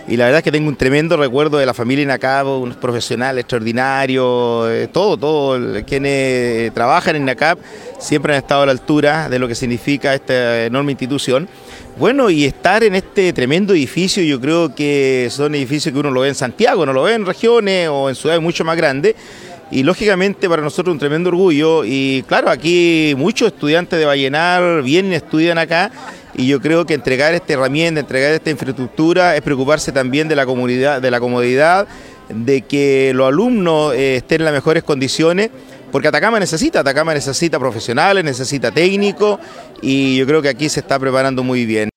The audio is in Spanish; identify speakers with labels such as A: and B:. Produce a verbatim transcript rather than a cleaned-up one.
A: y la verdad es que tengo un tremendo recuerdo de la familia INACAP, unos profesionales extraordinarios, eh, todo, todo, quienes trabajan en INACAP siempre han estado a la altura de lo que significa esta enorme institución. Bueno, y estar en este tremendo edificio, yo creo que son edificios que uno lo ve en Santiago, no lo ve en regiones o en ciudades mucho más grandes, y lógicamente para nosotros un tremendo orgullo, y claro, aquí muchos estudiantes de Vallenar vienen y estudian acá, y yo creo que entregar esta herramienta, entregar esta infraestructura es preocuparse también de la comunidad, de la comodidad, de que los alumnos eh, estén en las mejores condiciones, porque Atacama necesita, Atacama necesita profesionales, necesita técnicos, y yo creo que aquí se está preparando muy bien.